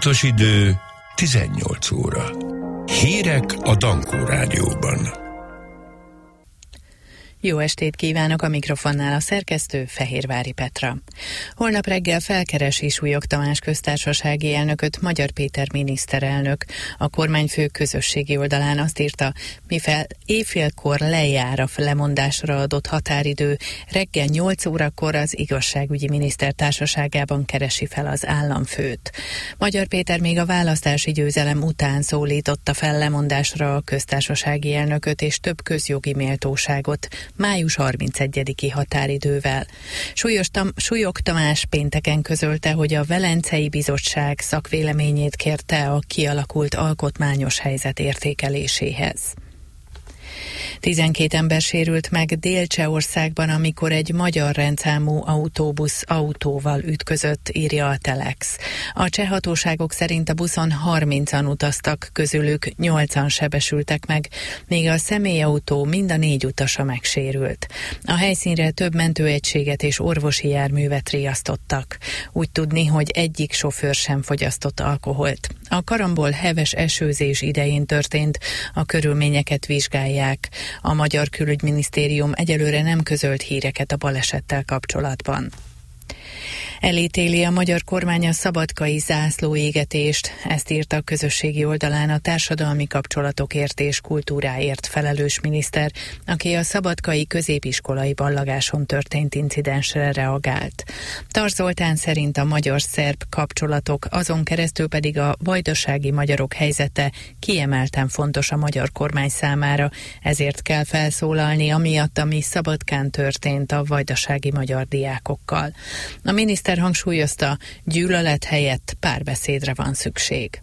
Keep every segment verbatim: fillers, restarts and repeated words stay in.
Pontos idő tizennyolc óra. Hírek a Dankó Rádióban. Jó estét kívánok, a mikrofonnál a szerkesztő Fehérvári Petra. Holnap reggel felkeresi Súlyog Tamás köztársasági elnököt Magyar Péter miniszterelnök. A kormányfő közösségi oldalán azt írta, mivel éjfélkor lejár a lemondásra adott határidő, reggel nyolc órakor az igazságügyi miniszter társaságában keresi fel az államfőt. Magyar Péter még a választási győzelem után szólította fel lemondásra a köztársasági elnököt és több közjogi méltóságot, május harmincegyediki határidővel. Súlyos Tam- Súlyog Tamás pénteken közölte, hogy a Velencei Bizottság szakvéleményét kérte a kialakult alkotmányos helyzet értékeléséhez. tizenkét ember sérült meg Dél-Csehországban, amikor egy magyar rendszámú autóbusz autóval ütközött, írja a Telex. A cseh hatóságok szerint a buszon harmincan utaztak, közülük nyolcan sebesültek meg, míg a személyautó mind a négy utasa megsérült. A helyszínre több mentőegységet és orvosi járművet riasztottak. Úgy tudni, hogy egyik sofőr sem fogyasztott alkoholt. A karambol heves esőzés idején történt, a körülményeket vizsgálják. A Magyar Külügyminisztérium egyelőre nem közölt híreket a balesettel kapcsolatban. Elítéli a magyar kormány a szabadkai zászlóégetést, ezt írta a közösségi oldalán a társadalmi kapcsolatokért és kultúráért felelős miniszter, aki a szabadkai középiskolai ballagáson történt incidensre reagált. Tarts Zoltán szerint a magyar-szerb kapcsolatok, azon keresztül pedig a vajdasági magyarok helyzete kiemelten fontos a magyar kormány számára, ezért kell felszólalni amiatt, ami Szabadkán történt a vajdasági magyar diákokkal. A miniszter hangsúlyozta, gyűlölet helyett párbeszédre van szükség.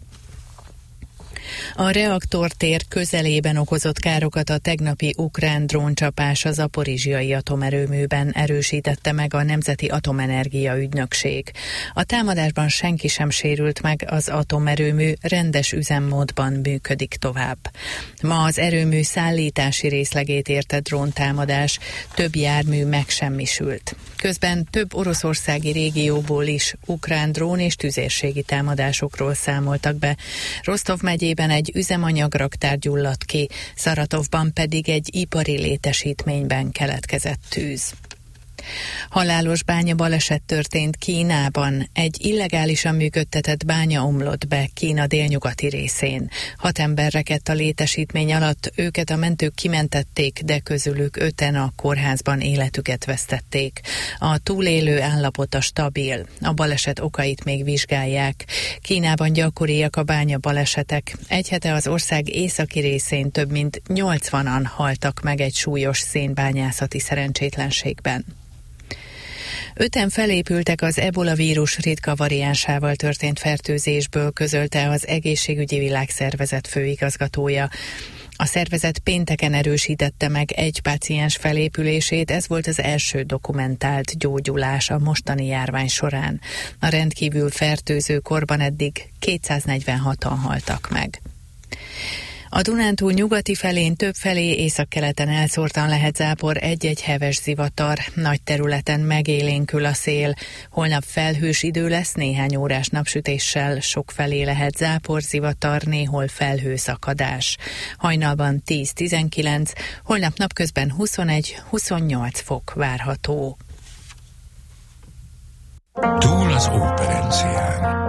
A reaktortér közelében okozott károkat a tegnapi ukrán dróncsapás a zaporizsiai atomerőműben erősítette meg a Nemzeti Atomenergia Ügynökség. A támadásban senki sem sérült meg, az atomerőmű rendes üzemmódban működik tovább. Ma az erőmű szállítási részlegét érte dróntámadás, több jármű megsemmisült. Közben több oroszországi régióból is ukrán drón és tüzérségi támadásokról számoltak be. Rostov megyében egy üzemanyagraktár gyulladt ki, Szaratovban pedig egy ipari létesítményben keletkezett tűz. Halálos bánya baleset történt Kínában. Egy illegálisan működtetett bánya omlott be Kína délnyugati részén. Hat ember rekedt a létesítmény alatt, őket a mentők kimentették, de közülük öten a kórházban életüket vesztették. A túlélő állapota stabil. A baleset okait még vizsgálják. Kínában gyakoriak a bánya balesetek. Egy hete az ország északi részén több mint nyolcvanan haltak meg egy súlyos szénbányászati szerencsétlenségben. Öten felépültek az ebola vírus ritka variánsával történt fertőzésből, közölte az Egészségügyi Világszervezet főigazgatója. A szervezet pénteken erősítette meg egy páciens felépülését, ez volt az első dokumentált gyógyulás a mostani járvány során. A rendkívül fertőző korban eddig kétszáznegyvenhatan haltak meg. A Dunántúl nyugati felén többfelé északkeleten elszórtan lehet zápor, egy-egy heves zivatar, nagy területen megélénkül a szél. Holnap felhős idő lesz, néhány órás napsütéssel, sokfelé lehet zápor, zivatar, néhol felhőszakadás. Hajnalban tíz-tizenkilenc, holnap napközben huszonegy-huszonnyolc fok várható. Túl az óperencián.